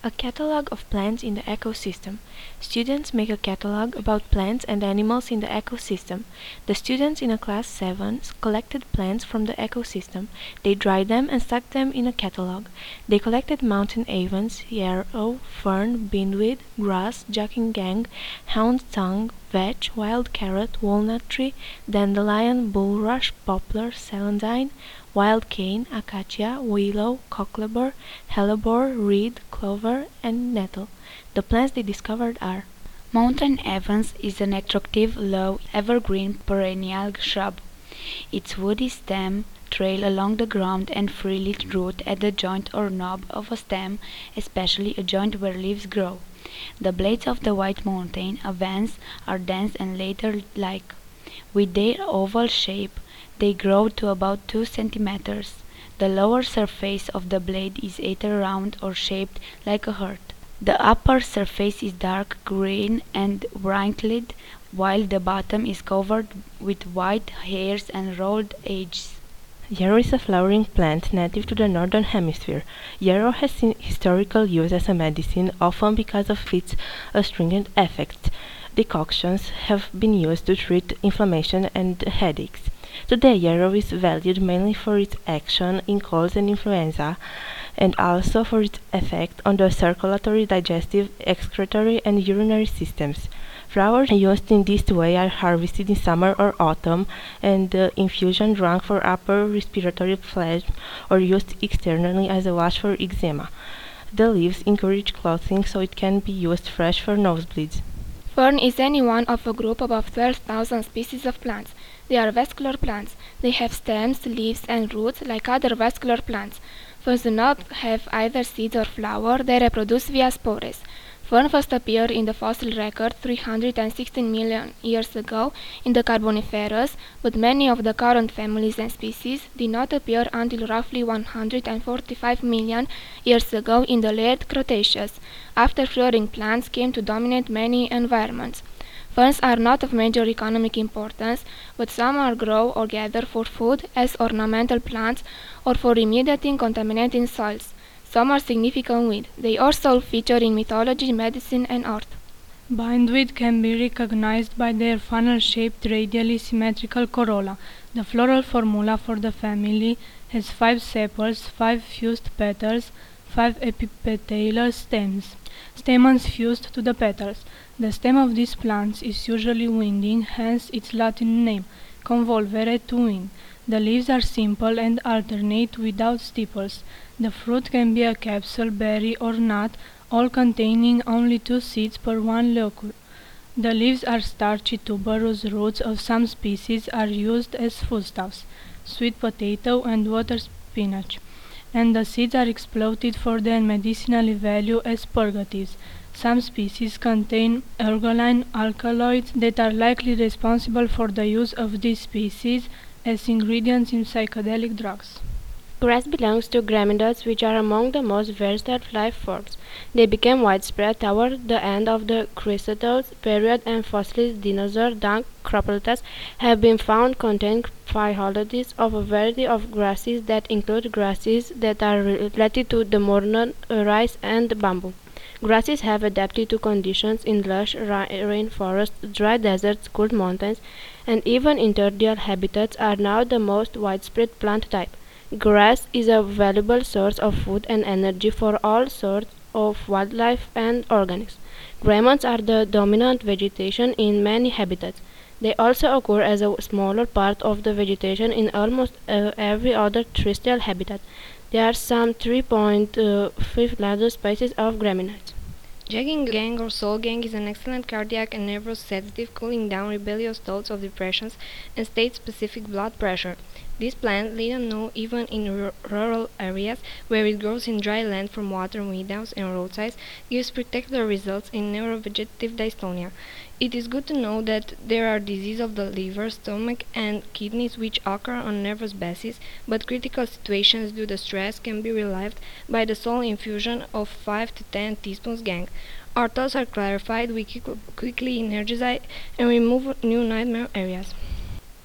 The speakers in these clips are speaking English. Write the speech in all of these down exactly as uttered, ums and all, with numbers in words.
A catalog of plants in the ecosystem. Students make a catalog about plants and animals in the ecosystem. The students in a class seven collected plants from the ecosystem. They dried them and stuck them in a catalog. They collected mountain avens, yarrow, fern, bindweed, grass, juncking, hound tongue, vetch, wild carrot, walnut tree, dandelion, bulrush, poplar, celandine, wild cane, acacia, willow, cockleburr, hellebore, reed, clover, and nettle. The plants they discovered are Mountain Evans is an attractive, low, evergreen perennial shrub. Its woody stem trail along the ground and freely root at the joint or knob of a stem, especially a joint where leaves grow. The blades of the white mountain Evans are dense and ladle-like. With their oval shape, they grow to about two centimeters. The lower surface of the blade is either round or shaped like a heart. The upper surface is dark green and wrinkled, while the bottom is covered with white hairs and rolled edges. Yarrow is a flowering plant native to the northern hemisphere. Yarrow has seen historical use as a medicine, often because of its astringent effects. Decoctions have been used to treat inflammation and headaches. Today, yarrow is valued mainly for its action in colds and influenza, and also for its effect on the circulatory, digestive, excretory, and urinary systems. Flowers used in this way are harvested in summer or autumn, and the infusion drunk for upper respiratory phlegm or used externally as a wash for eczema. The leaves encourage clothing, so it can be used fresh for nosebleeds. Fern is any one of a group of about twelve thousand species of plants. They are vascular plants. They have stems, leaves, and roots like other vascular plants. Ferns do not have either seeds or flower. They reproduce via spores. Fern first appeared in the fossil record three hundred sixteen million years ago in the Carboniferous, but many of the current families and species did not appear until roughly one hundred forty-five million years ago in the late Cretaceous, after flowering plants came to dominate many environments. Ferns are not of major economic importance, but some are grown or gathered for food as ornamental plants or for remediating contaminating soils. Some are significant weed. They also feature in mythology, medicine, and art. Bindweed can be recognized by their funnel-shaped radially symmetrical corolla. The floral formula for the family has five sepals, five fused petals, five epipetaloid stems. Stamens fused to the petals. The stem of these plants is usually winding, hence its Latin name, convolvere, to wind. The leaves are simple and alternate without stipules. The fruit can be a capsule, berry, or nut, all containing only two seeds per one locule. The leaves are starchy tuberous roots of some species are used as foodstuffs, sweet potato and water spinach, and the seeds are exploited for their medicinal value as purgatives. Some species contain ergoline alkaloids that are likely responsible for the use of these species as ingredients in psychedelic drugs. Grass belongs to gramineads, which are among the most versatile life forms. They became widespread toward the end of the Cretaceous period, and fossilized dinosaur dung crotalus have been found containing phyllodies of a variety of grasses that include grasses that are related to the modern uh, rice and bamboo. Grasses have adapted to conditions in lush ra rainforests, dry deserts, cool mountains, and even interdial habitats are now the most widespread plant type. Grass is a valuable source of food and energy for all sorts of wildlife and organisms. Gramineads are the dominant vegetation in many habitats. They also occur as a smaller part of the vegetation in almost uh, every other terrestrial habitat. There are some three point five larger species of gramineads. Juncking or Solgang is an excellent cardiac and nervous sedative, cooling down rebellious thoughts of depressions and state-specific blood pressure. This plant, little known even in rural areas where it grows in dry land from water meadows and roadsides, gives spectacular results in neurovegetative dystonia. It is good to know that there are diseases of the liver, stomach, and kidneys which occur on nervous basis, but critical situations due to stress can be relieved by the sole infusion of five to ten teaspoons gang. Our thoughts are clarified, we quickly energize and remove new nightmare areas.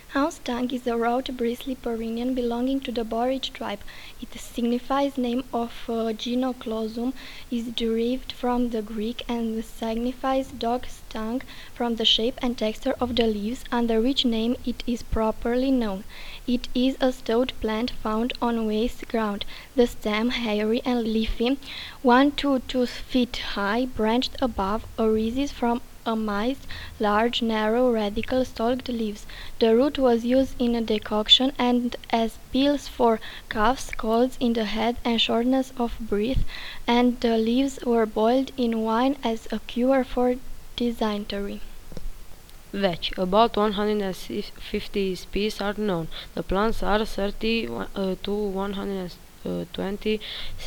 Houndstang is a rough, bristly perennial belonging to the borage tribe. Its signifies name of uh, Gynoclosum is derived from the Greek and signifies dog's tongue from the shape and texture of the leaves, under which name it is properly known. It is a stout plant found on waste ground, the stem hairy and leafy, one to two feet high, branched above, arises from amidst large, narrow, radical stalked leaves. The root was used in a decoction and as pills for coughs, colds in the head, and shortness of breath, and the leaves were boiled in wine as a cure for dysentery. Vetch. About one hundred fifty species are known. The plants are thirty uh, to one hundred twenty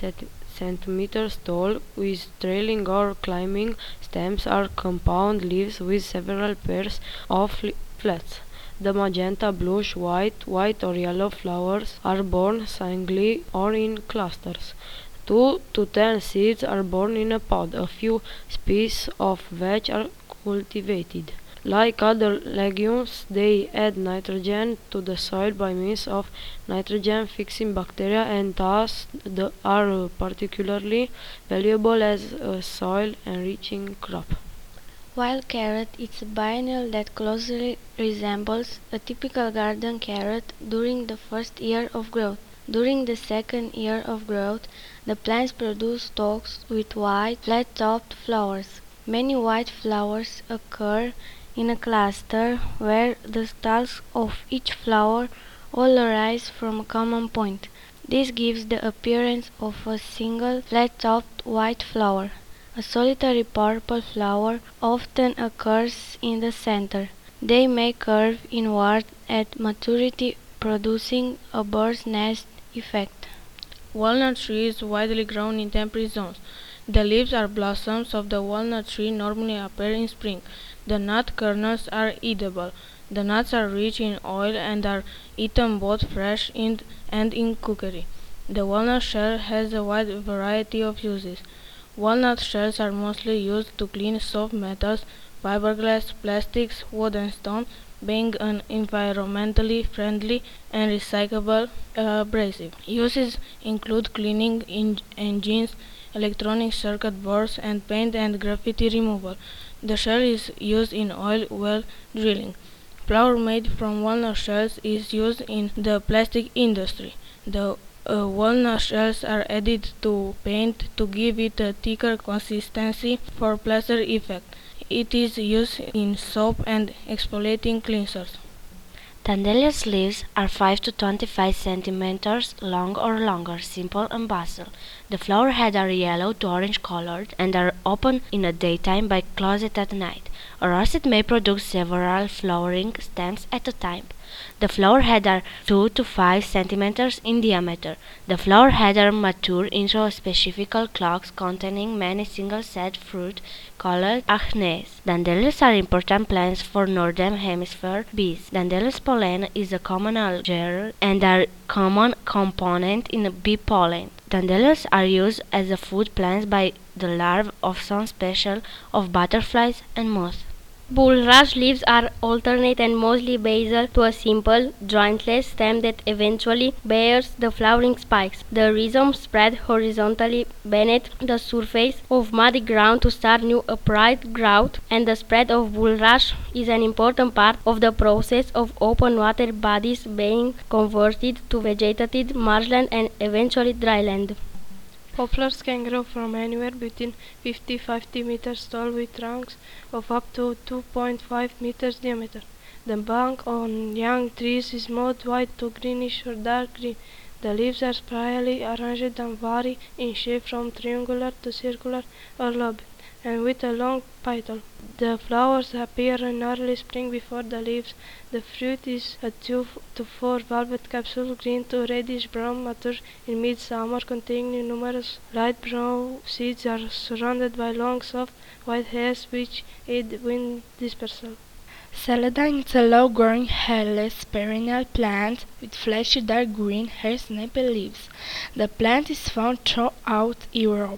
centimeters tall, with trailing or climbing stems or compound leaves with several pairs of flats. The magenta, bluish, white, white or yellow flowers are borne singly or in clusters. Two to ten seeds are borne in a pod. A few species of vetch are cultivated. Like other legumes, they add nitrogen to the soil by means of nitrogen-fixing bacteria and thus are particularly valuable as a soil-enriching crop. While carrot is a biennial that closely resembles a typical garden carrot during the first year of growth. During the second year of growth, the plants produce stalks with white, flat-topped flowers. Many white flowers occur in a cluster where the stalks of each flower all arise from a common point. This gives the appearance of a single flat-topped white flower. A solitary purple flower often occurs in the center. They may curve inward at maturity, producing a bird's nest effect. Walnut tree is widely grown in temperate zones. The leaves or blossoms of the walnut tree normally appear in spring. The nut kernels are edible. The nuts are rich in oil and are eaten both fresh and in cookery. The walnut shell has a wide variety of uses. Walnut shells are mostly used to clean soft metals, fiberglass, plastics, wood and stone, being an environmentally friendly and recyclable uh, abrasive. Uses include cleaning en engines, electronic circuit boards, and paint and graffiti removal. The shell is used in oil well drilling. Flour made from walnut shells is used in the plastic industry. The uh, walnut shells are added to paint to give it a thicker consistency for plaster effect. It is used in soap and exfoliating cleansers. Dandelia's leaves are five to twenty-five centimeters long or longer, simple and basal. The flower heads are yellow to orange colored and are open in the daytime but closed at night, or else it may produce several flowering stems at a time. The flower heads are two to five centimeters in diameter. The flower heads are mature into specific cloaks containing many single-set fruit called acnes. Dandelions are important plants for northern hemisphere bees. Dandelions pollen is a common algae and are common component in bee pollen. Dandelions are used as a food plant by the larvae of some species of butterflies and moths. Bulrush leaves are alternate and mostly basal to a simple, jointless stem that eventually bears the flowering spikes. The rhizomes spread horizontally beneath the surface of muddy ground to start new upright growth, and the spread of bulrush is an important part of the process of open water bodies being converted to vegetated marshland and eventually dryland. Poplars can grow from anywhere between fifty to fifty meters tall with trunks of up to two point five meters diameter. The bark on young trees is mode white to greenish or dark green. The leaves are spirally arranged and vary in shape from triangular to circular or lobed, and with a long petal. The flowers appear in early spring before the leaves. The fruit is a two to four valved capsule, green to reddish brown, mature in midsummer, containing numerous light brown seeds are surrounded by long, soft, white hairs which aid wind dispersal. Celandine is a low-growing, hairless, perennial plant with fleshy dark green, hair-snappy leaves. The plant is found throughout Europe.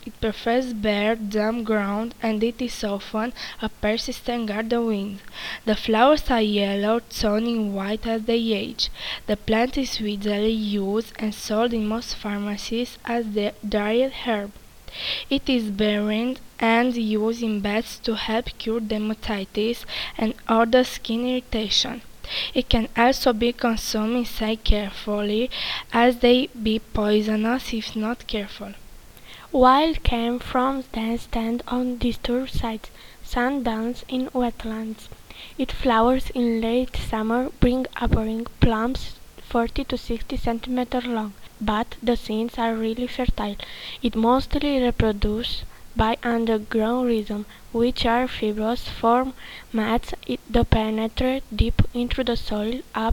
It prefers bare, damp ground, and it is often a persistent garden weed. The flowers are yellow, turning white as they age. The plant is widely used and sold in most pharmacies as the dried herb. It is bearing and used in baths to help cure dermatitis and other skin irritation. It can also be consumed inside carefully, as they be poisonous if not careful. Wild camphor then stand on disturbed sites, sundowns in wetlands. It flowers in late summer, bring appearing plums forty to sixty centimeters long, but the seeds are really fertile. It mostly reproduces by underground rhizomes, which are fibrous, form mats that penetrate deep into the soil up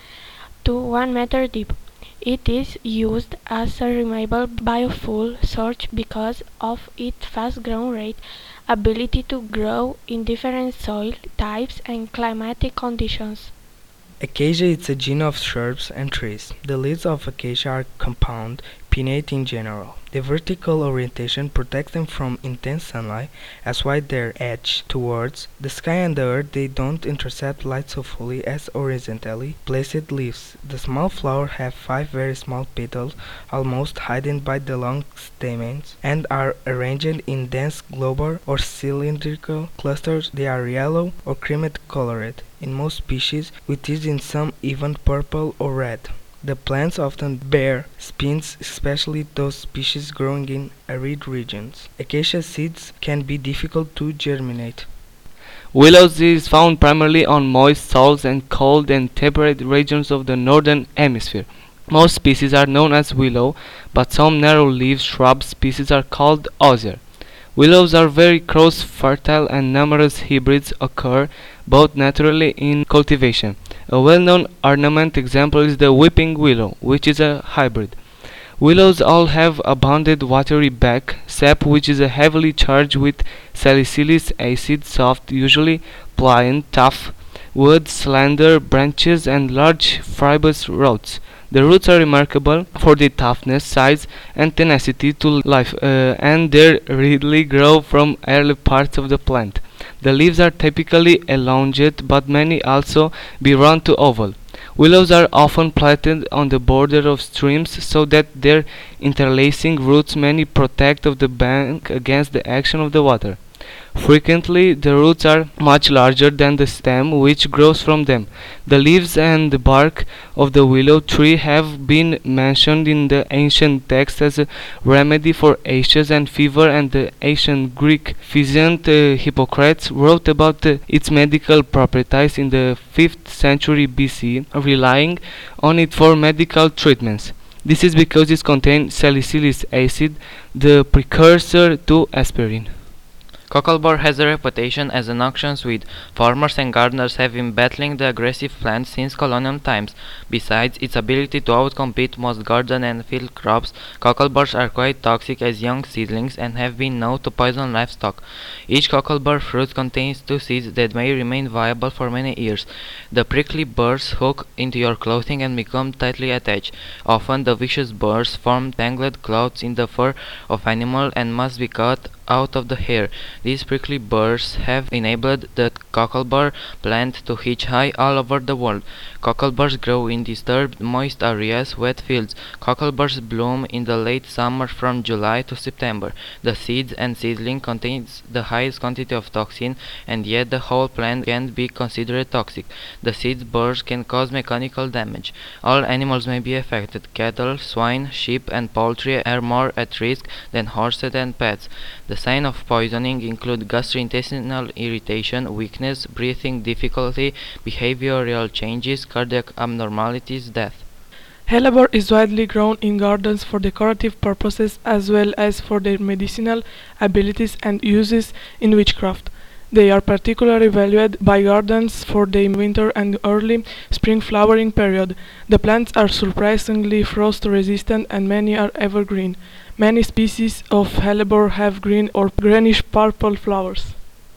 to one meter deep. It is used as a reliable biofuel source because of its fast growth rate, ability to grow in different soil types and climatic conditions. Acacia is a genus of shrubs and trees. The leaves of acacia are compound, pinnate in general. The vertical orientation protects them from intense sunlight, as while their edge towards the sky and the earth they don't intercept light so fully as horizontally placed leaves. The small flowers have five very small petals, almost hidden by the long stamens, and are arranged in dense globular or cylindrical clusters. They are yellow or cream colored in most species, with is in some even purple or red. The plants often bear spines, especially those species growing in arid regions. Acacia seeds can be difficult to germinate. Willows is found primarily on moist soils and cold and temperate regions of the northern hemisphere. Most species are known as willow, but some narrow-leaved shrub species are called osier. Willows are very cross fertile and numerous hybrids occur both naturally in cultivation. A well-known ornament example is the weeping willow, which is a hybrid. Willows all have abundant watery bark, sap which is heavily charged with salicylic acid, soft, usually pliant, tough wood, slender branches, and large fibrous roots. The roots are remarkable for their toughness, size, and tenacity to life, uh, and they readily grow from early parts of the plant. The leaves are typically elongate, but may also be round to oval. Willows are often planted on the border of streams so that their interlacing roots may protect of the bank against the action of the water. Frequently, the roots are much larger than the stem which grows from them. The leaves and the bark of the willow tree have been mentioned in the ancient texts as a remedy for ashes and fever, and the ancient Greek physician uh, Hippocrates wrote about uh, its medical properties in the fifth century B C, relying on it for medical treatments. This is because it contains salicylic acid, the precursor to aspirin. Cocklebur has a reputation as a noxious weed. Farmers and gardeners have been battling the aggressive plant since colonial times. Besides its ability to outcompete most garden and field crops, cockleburs are quite toxic as young seedlings and have been known to poison livestock. Each cocklebur fruit contains two seeds that may remain viable for many years. The prickly burrs hook into your clothing and become tightly attached. Often the vicious burrs form tangled clouds in the fur of animal and must be cut out of the hair. These prickly burrs have enabled the cocklebur plant to hitch high all over the world. Cockleburs grow in disturbed, moist areas, wet fields. Cockleburs bloom in the late summer from July to September. The seeds and seedling contains the highest quantity of toxin, and yet the whole plant can be considered toxic. The seed burrs can cause mechanical damage. All animals may be affected. Cattle, swine, sheep, and poultry are more at risk than horses and pets. The signs of poisoning include gastrointestinal irritation, weakness, breathing difficulty, behavioral changes, cardiac abnormalities, death. Hellebore is widely grown in gardens for decorative purposes as well as for their medicinal abilities and uses in witchcraft. They are particularly valued by gardens for their winter and early spring flowering period. The plants are surprisingly frost resistant and many are evergreen. Many species of hellebore have green or greenish-purple flowers.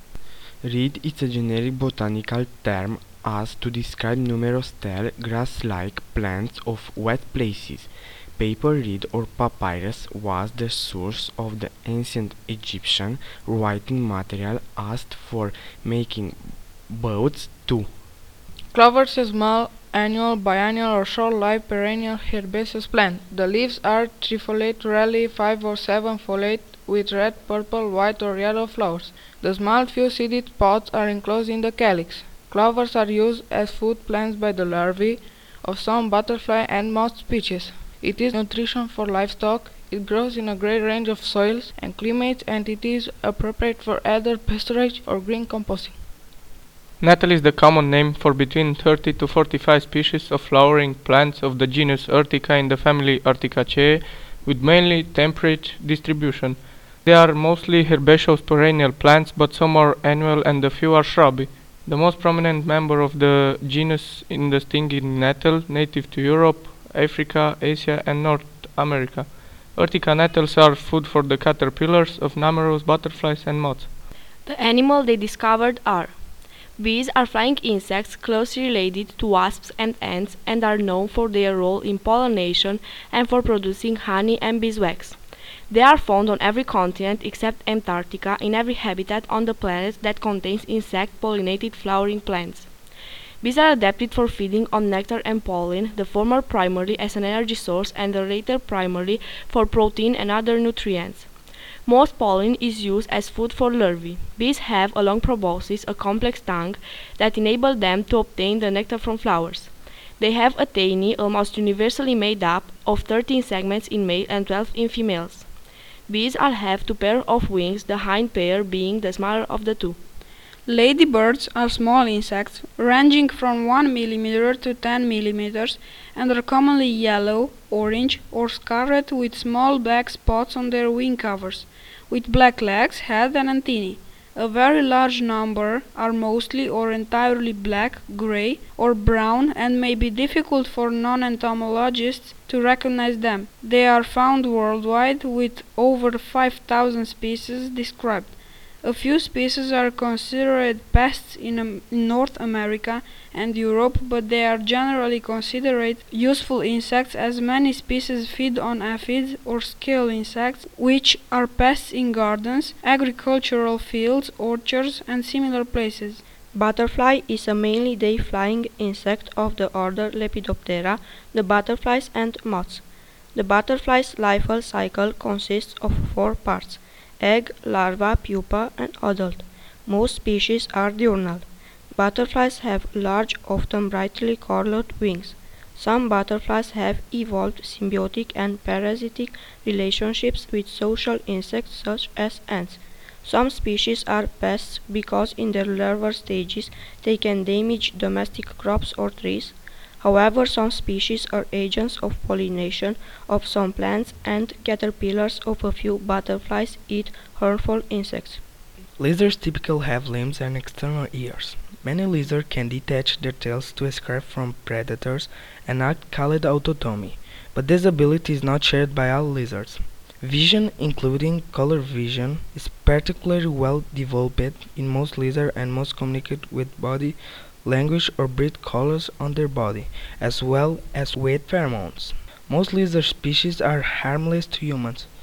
Reed is a generic botanical term used to describe numerous tall, grass-like plants of wet places. Paper reed or papyrus was the source of the ancient Egyptian writing material used for making boats too. Clover is a small, annual, biennial or short-lived perennial herbaceous plant. The leaves are trifoliate, rarely five or seven foliate, with red, purple, white or yellow flowers. The small few-seeded pods are enclosed in the calyx. Clovers are used as food plants by the larvae of some butterfly and moth species. It is nutrition for livestock. It grows in a great range of soils and climates, and it is appropriate for either pasturage or green composting. Nettle is the common name for between thirty to forty-five species of flowering plants of the genus Urtica in the family Urticaceae, with mainly temperate distribution. They are mostly herbaceous perennial plants, but some are annual and a few are shrubby. The most prominent member of the genus is the stinging nettle, native to Europe, Africa, Asia and North America. Urtica nettles are food for the caterpillars of numerous butterflies and moths. The animal they discovered are: bees are flying insects closely related to wasps and ants and are known for their role in pollination and for producing honey and beeswax. They are found on every continent except Antarctica, in every habitat on the planet that contains insect-pollinated flowering plants. Bees are adapted for feeding on nectar and pollen, the former primarily as an energy source and the latter primarily for protein and other nutrients. Most pollen is used as food for larvae. Bees have a long proboscis, a complex tongue, that enable them to obtain the nectar from flowers. They have a tiny, almost universally made up of thirteen segments in male and twelve in females. Bees all have two pairs of wings, the hind pair being the smaller of the two. Ladybirds are small insects, ranging from one millimeter to ten millimeters, and are commonly yellow, orange, or scarlet with small black spots on their wing covers, with black legs, head, and antennae. A very large number are mostly or entirely black, gray, or brown and may be difficult for non-entomologists to recognize them. They are found worldwide, with over five thousand species described. A few species are considered pests in, um, in North America and Europe, but they are generally considered useful insects, as many species feed on aphids or scale insects, which are pests in gardens, agricultural fields, orchards, and similar places. Butterfly is a mainly day-flying insect of the order Lepidoptera, the butterflies and moths. The butterfly's life cycle consists of four parts: egg, larva, pupa, and adult. Most species are diurnal. Butterflies have large, often brightly colored wings. Some butterflies have evolved symbiotic and parasitic relationships with social insects such as ants. Some species are pests because in their larval stages they can damage domestic crops or trees. However, some species are agents of pollination of some plants, and caterpillars of a few butterflies eat harmful insects. Lizards typically have limbs and external ears. Many lizards can detach their tails to escape from predators, an act called autotomy, but this ability is not shared by all lizards. Vision, including color vision, is particularly well developed in most lizards and most communicate with body language or breathe colors on their body, as well as with pheromones. Most lizard species are harmless to humans.